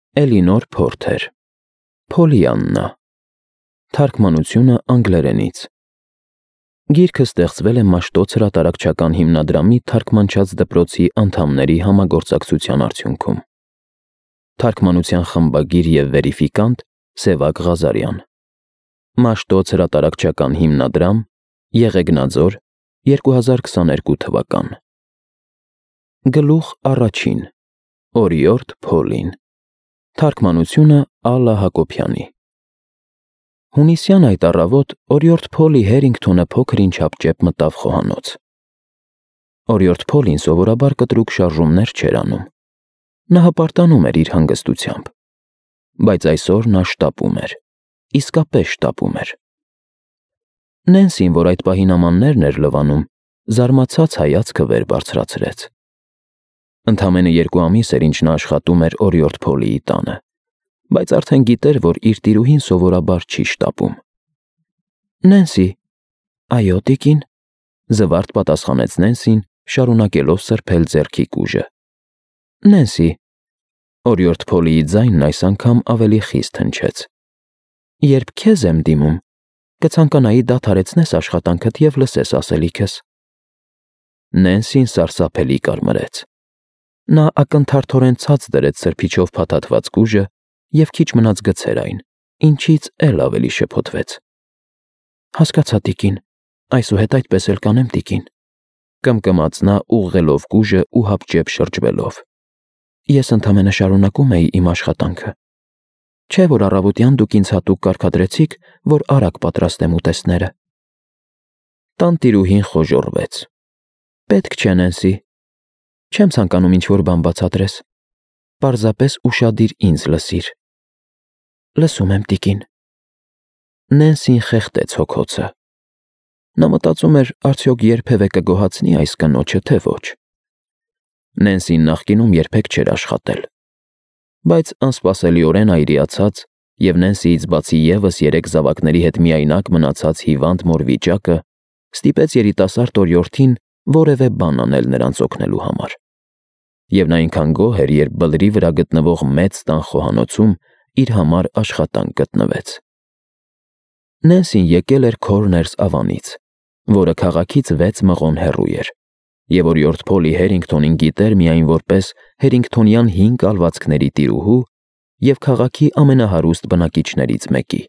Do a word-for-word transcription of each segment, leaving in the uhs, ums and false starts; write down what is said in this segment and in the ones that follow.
Էլինոր Փորթեր, Փոլիաննա, թարգմանությունը անգլերենից։ Գիրքը ստեղծվել է Մաշտոց հրատարակչական հիմնադրամի թարգմանչած դպրոցի անդամների համագործակցության արդյունքում։ Թարգմանության խմբագիր և վերիֆիկանտ Սևակ Ղազարյան, Մաշտոց հրատարակչական հիմնադրամ, Եղեգնաձոր, երկու հազար քսաներկու թվական։ Գլուխ առաջին, Օրիորդ Փոլին, թարգմանությունը Ալլա Հակոբյանի։ Հունիսյան այդ առավոտ Օրիորդ Փոլի Հերինգթոնը փոքր-ինչ հապճեպ մտավ խոհանոց։ Օրիորդ Փոլին սովորաբար կտրուկ շարժումներ չէր անում։ Նա հպարտանում էր իր հանգստությամբ, բայց այսօր նա շտապում էր, իսկապես շտապում էր։ Նենսին, որ այդ պահին ամաններն էր լվանում, զարմացած հայացքը վեր բարձրացրեց։ Ընդամենը երկու ամիս էր, ինչ նա աշխատում էր Օրիորդ Փոլիի տանը, բայց արդեն գիտեր, որ իր տիրուհին սովորաբար չի շտապում։ Նենսի։ Այո, տիկին, զվարթ պատասխանեց Նենսին, շարունակելով սրբել ձեռքի կուժը։ Նենսի։ Օրիորդ Փոլիի ձայնն այս անգամ ավելի խիստ հնչեց։ Երբ քեզ եմ դիմում, կցանկանայի դադարեցնես աշխատանքդ և լսես ասելիքս։ Նենսին սարսափելի կարմրեց։ Նա ակնթարթորեն ցած դրեց սրբիչով փաթաթված կուժը և քիչ մնաց գցեր այն, ինչից էլ ավելի շփոթվեց։ Հասկացա, տիկին, այսուհետ այդպես էլ կանեմ, տիկին, կմկմաց նա ուղղելով կուժը ու հապճեպ շրջվելով։ Ես ընդամենը շարունակում էի իմ աշխատանքը։ Չէ՞ որ առավոտյան դուք ինձ հատուկ կարգադրեցիք, որ արագ պատրաստեմ ուտեստները։ Տանտիրուհին խոժոռվեց։ Պետք չէ, Նենսի։ Չեմ ցանկանում ինչ-որ բան բացատրես։ Պարզապես ուշադիր ինձ լսիր։ Լսում եմ, տիկին։ Նենսին խեղդեց հոգոցը։ Նա մտածում էր, արդյոք երբևէ կգոհացնի այս կնոջը, թե ոչ։ Նենսին նախկինում երբեք չէր աշխատել, բայց անսպասելիորեն այրիացած և Նենսիից բացի ևս երեք զավակների հետ միայնակ մնացած հիվանդ մոր վիճակը ստիպեց երիտասարդ օրիորդին որևէ բան անել նրանց օգնելու համար։ Եվ նա այնքան գոհ էր, երբ բլրի վրա գտնվող մեծ տան խոհանոցում իր համար աշխատանք գտնվեց։ Նենսին եկել էր Քորներս ավանից, որը քաղաքից վեց մղոն հեռու էր, և Օրիորդ Փոլի Հերինգթոնին գիտեր միայն որպես Հերինգթոնյան հին կալվածքների տիրուհու և քաղաքի ամենահարուստ բնակիչներից մեկի։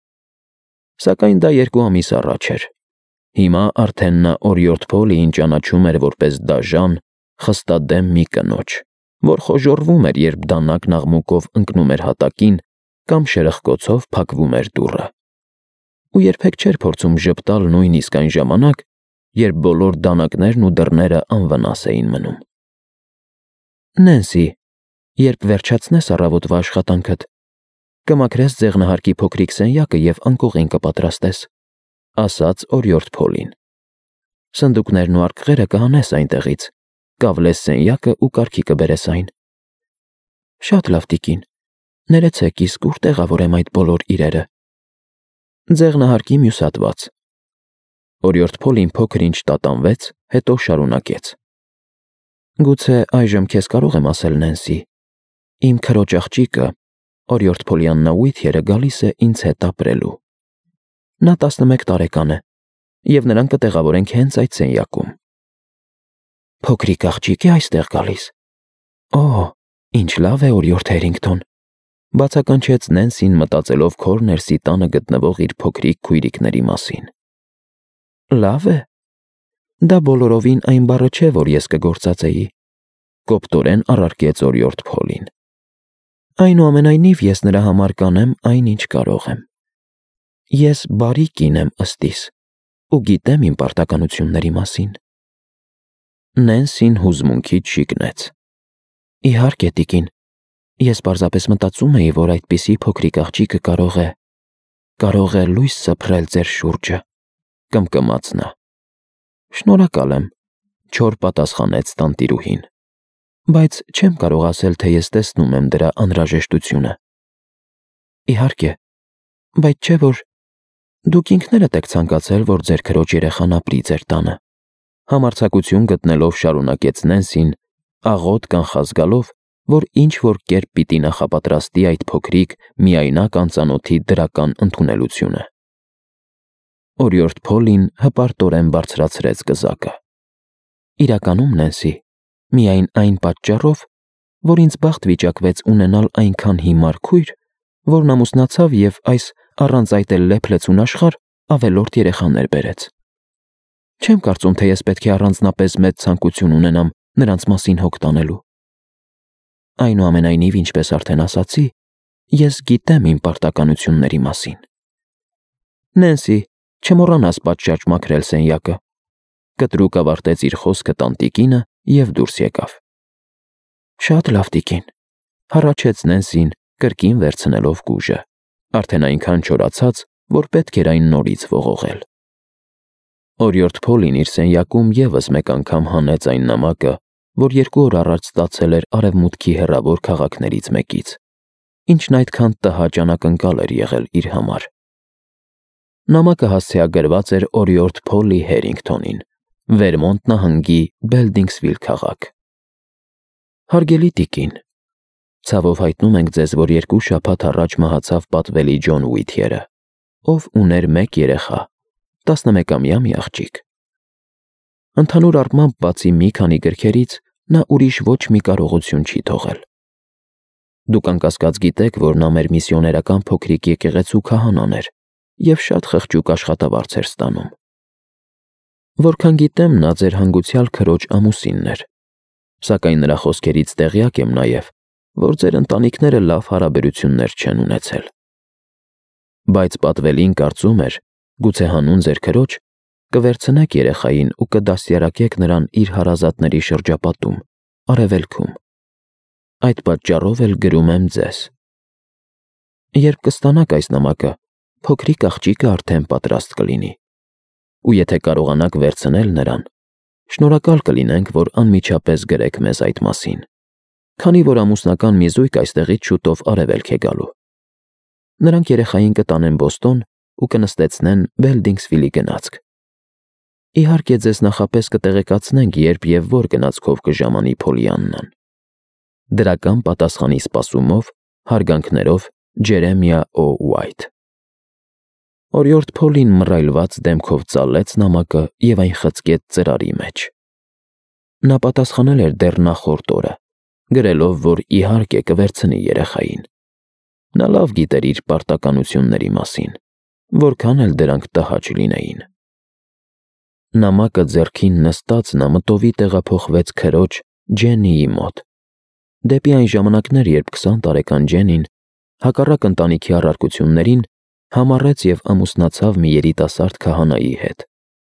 Սակայն դա երկու ամիս առաջ էր։ Հիմա արդեն նա Օրիորդ Փոլիին ճանաչում էր որպես դաժան, խստադեմ մի կնոջ, որ խոժոռվում էր, երբ դանակ աղմուկով ընկնում էր հատակին կամ շրխկոցով փակվում էր դուռը։ Ու երբեք չէր փորձում ժպտալ նույնիսկ այն ժամանակ, երբ բոլոր դանակներն ու դռները անվնաս էին մնում։ Նենսի, երբ վերջացնես առավոտվա աշխատանքդ, կմաքրես ձեղնահարկի փոքրիկ սենյակը և անկողին կպատրաստես, ասաց Օրիորդ Փոլին։ Սնդուկներն ու արկղերը կհանես այնտեղից, կավլես սենյակը ու կարգի կբերես այն։ Շատ լավ, տիկին, ներեցեք, իսկ ուր տեղավորեմ այդ բոլոր իրերը։ Ձեղնահարկի մյուս հատված։ Օրիորդ Փոլին փոքր-ինչ տատանվեց, հետո շարունակեց։ Գուցե այժմ քեզ կարող եմ ասել, Նենսի, իմ քրոջ աղջիկը, Օրիորդ Փոլիաննա Ուիթյերը գալիս է ինձ հետ ապրելու։ Նա տասնմեկ տարեկան է, և նրան կտեղավորենք հենց այդ սենյակում։ Փոքրիկ աղջիկ է այստեղ գալիս։ Օ, ինչ լավ է, Օրիորդ Հերինգթոն, բացականչեց Նենսին, մտածելով Քորներսի տանը գտնվող իր փոքրիկ քույրիկների մասին։ Լավ է։ Դա բոլորովին այն բառը չէ, որ ես կգործածեի, կոպտորեն առարկեց Օրիորդ Փոլին։ Այնուամենայնիվ ես նրա համար կանեմ այն, ինչ կարող եմ։ Ես բարի կին եմ ըստիս ու գիտեմ իմ պարտականությունների մասին։ Նենսին հուզմունքից շիկնեց։ Իհարկե, տիկին, ես պարզապես մտածում էի, որ այդպիսի փոքրիկ աղջիկը կարող է, կարող է լույս սփռել ձեր շուրջը, կմկմաց նա։ Շնորհակալ եմ, չոր պատասխանեց տանտիրուհին, բայց չեմ կարող ասել, թե ես տեսնում եմ դրա անհրաժեշտությունը։ Իհարկե, բայց չէ՞ որ դուք ինքներդ եք ցանկացել, որ ձեր քրոջ երեխան ապրի ձեր տանը։ Համարձակություն գտնելով շարունակեց Նենսին, աղոտ կանխազգալով, որ ինչ-որ կերպ պիտի նախապատրաստի այդ փոքրիկ, միայնակ անծանոթի դրական ընդունելությունը։ Օրիորդ Փոլին հպարտորեն բարձրացրեց կզակը։ Իրականում, Նենսի, միայն այն պատճառով, որ ինձ բախտ վիճակվեց ունենալ այնքան հիմար քույր, որն ամուսնացավ և այս առանց այդ էլ լեփ-լեցուն աշխարհ ավելորդ երեխաներ բերեց։ Չեմ կարծում, թե ես պետք է առանձնապես մեծ ցանկություն ունենամ նրանց մասին հոգ տանելու։ Այնուամենայնիվ, ինչպես արդեն ասացի, ես գիտեմ իմ պարտականությունների մասին։ Նենսի, չմոռանաս պատշաճ մաքրել սենյակը, կտրուկ ավարտեց իր խոսքը տանտիկինը և դուրս եկավ։ Շատ լավ, տիկին, հառաչեց Նենսին, կրկին վերցնելով գուժը, արդեն այնքան չորացած, որ պետք էր այն նորից ողողել։ Օրիորդ Փոլին իր սենյակում ևս մեկ անգամ հանեց այն նամակը, որ երկու օր առաջ ստացել էր արևմուտքի հեռավոր քաղաքներից մեկից, ինչն այդքան տհաճ անակնկալ էր եղել իր համար։ Նամակը հասցեագրված էր օրիորդ Փոլի Հերինգթոնին, Վերմոնտ նահանգի Բելդինգսվիլ քաղաք։ Հարգելի տիկին, ցավով հայտնում ենք ձեզ, որ երկու շաբաթ առաջ մահացավ պատվելի Ջոն Ուիթյերը, ով ուներ մեկ երեխա, տասնմեկամյա մի աղջիկ։ Ընդհանուր առմամբ, բացի մի քանի գրքերից, նա ուրիշ ոչ մի կարողություն չի թողել։ Դուք անկասկած գիտեք, որ նա մեր միսիոներական փոքրիկ եկեղեցու քահանան էր և շատ խղճուկ աշխատավարձ էր ստանում։ Որքան գիտեմ, նա ձեր հանգուցյալ քրոջ ամուսինն էր, սակայն նրա խոսքերից տեղյակ եմ նաև, որ ձեր ընտանիքները լավ հարաբերություններ չեն ունեցել։ Բայց պատվելին կարծում էր, գուցե հանուն ձեր քրոջ, կվերցնեք երեխային ու կդաստիարակեք նրան իր հարազատների շրջապատում, արևելքում։ Այդ պատճառով էլ գրում եմ ձեզ։ Երբ կստանաք այս նամակը, փոքրիկ աղջիկը արդեն պատրաստ կլինի, ու եթե կարողանաք վերցնել նրան, շնորհակալ կլինենք, որ անմիջապես գրեք մեզ այդ մասին, քանի որ ամուսնական մի զույգ այստեղից շուտով արևելք է գալու։ Նրանք երեխային կտանեն Բոստոն ու կնստեցնեն Բելդինգսվիլի գնացք։ Իհարկե, ձեզ նախապես կտեղեկացնենք, երբ և որ գնացքով կժամանի Փոլիաննան։ Դրական պատասխանի սպասումով, հարգանքներով, Ջերեմիա Օ. Ուայթ։ Օրիորդ Փոլին մռայլված դեմքով ծալեց նամակը և այն խցկեց ծրարի մեջ։ Նա պատասխանել էր դեռ նախորդ օրը, գրելով, որ իհարկե կվերցնի երեխային։ Նա լավ գիտեր իր պարտականությունների մասին, որքան էլ դրանք տհաճ լինեին։ Նամակը ձեռքին նստած նա մտովի տեղափոխվեց քրոջ Ջեննիի մոտ, դեպի այն ժամանակներ, երբ քսան տարեկան Ջենին, հակառակ ընտանիքի առարկություններին, համառեց և ամուսնացավ մի երիտասարդ քահանայի հետ։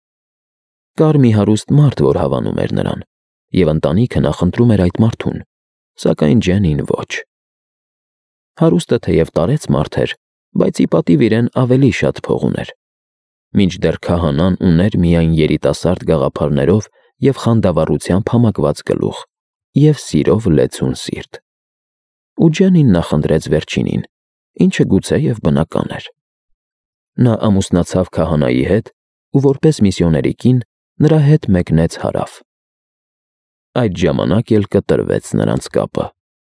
Կար մի հարուստ մարդ, որ հավանում էր նրան, և ընտանիքը նախընտրում էր այդ մարդուն, սակայն Ջենին ոչ։ Հարուստը թեև տարեց մարդ էր, բայց ի պատիվ իրեն ավելի շատ փող ուներ, մինչդեռ քահանան ուներ միայն երիտասարդ գաղափարներով և խանդավառությամբ համակված գլուխ և սիրով լեցուն սիրտ։ Ու Ջենին նախընտրեց վերջինին, ինչը գուցեև բնական էր։ Նա ամուսնացավ քահանայի հետ ու որպես միսիոների կին նրա հետ մեկնեց հարավ։ Այդ ժամանակ էլ կտրվեց նրանց կապը։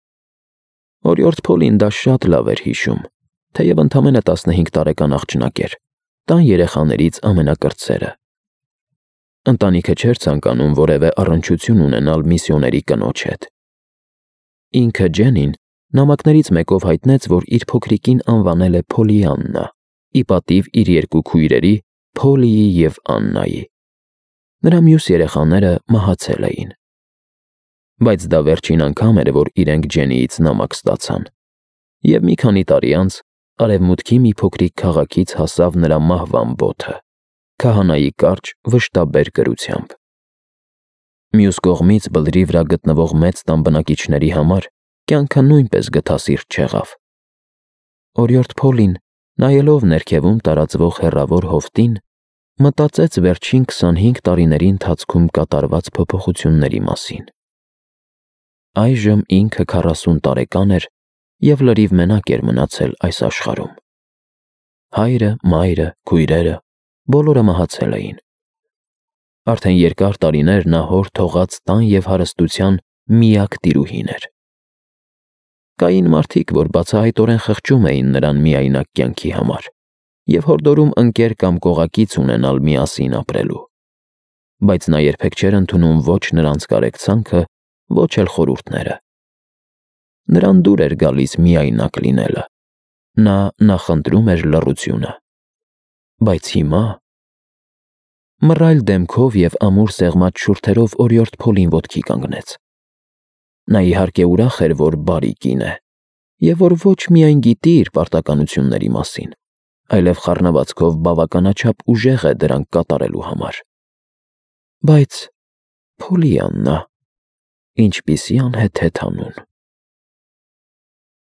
Օրիորդ Փոլին դա շատ լավ էր հիշում, թեև ընդամենը տասնհինգ տարեկան աղջնակ էր, տան երեխաներից ամենակրտսերը։ Ընտանիքը չէր ցանկանում որևէ առնչություն ունենալ միսիոների կնոջ հետ։ Ինքը Ջենին նամակներից մեկով հայտնեց, որ իր փոքրիկին անվանել է Փոլիաննա, ի պատիվ իր երկու քույրերի՝ Փոլիի և Աննայի։ Նրա մյուս երեխաները մահացել էին։ Բայց դա վերջին անգամ էր, որ իրենք Ջենիից նամակ ստացան, և մի քանի տարի անց արևմուտքի մի փոքրիկ քաղաքից հասավ նրա մահվան բոթը՝ քահանայի կարճ, վշտաբեր գրությամբ։ Մյուս կողմից, բլրի վրա գտնվող մեծ տան բնակիչների համար կյանքը նույնպես գթասիրտ չեղավ։ Օրիորդ Փոլին, նայելով ներքևում տարածվող հեռավոր հովտին, մտածեց վերջին քսանհինգ տարիների ընթացքում կատարված փոփոխությունների մասին։ Այժմ ինքը քառասուն տարեկան էր և լրիվ մենակ էր մնացել այս աշխարհում։ Հայրը, մայրը, քույրերը բոլորը մահացել էին։ Արդեն երկար տարիներ նա հոր թողած տան և հարստության միակ տիրուհին էր։ Կային մարդիկ, որ բացահայտորեն խղճում էին նրան միայնակ կյանքի համար և հորդորում ընկեր կամ կողակից ունենալ միասին ապրելու, բայց նա երբեք չէր ընդունում ոչ նրանց կարեկցանքը, ոչ էլ խորհուրդները։ Նրան դուր էր գալիս միայնակ լինելը, նա նախընտրում էր լռությունը։ Բայց հիմա… Մռայլ դեմքով և ամուր սեղմած շուրթերով օրիորդ Փոլին ոտքի կանգնեց։ Նա իհարկե ուրախ էր, որ բարի կին է, և որ ոչ միայն գիտի իր պարտականությունների մասին, այլև խառնվածքով բավականաչափ ուժեղ է դրանք կատարելու համար։ Բայց… Փոլիաննա… Ինչպիսի անհեթեթ անուն…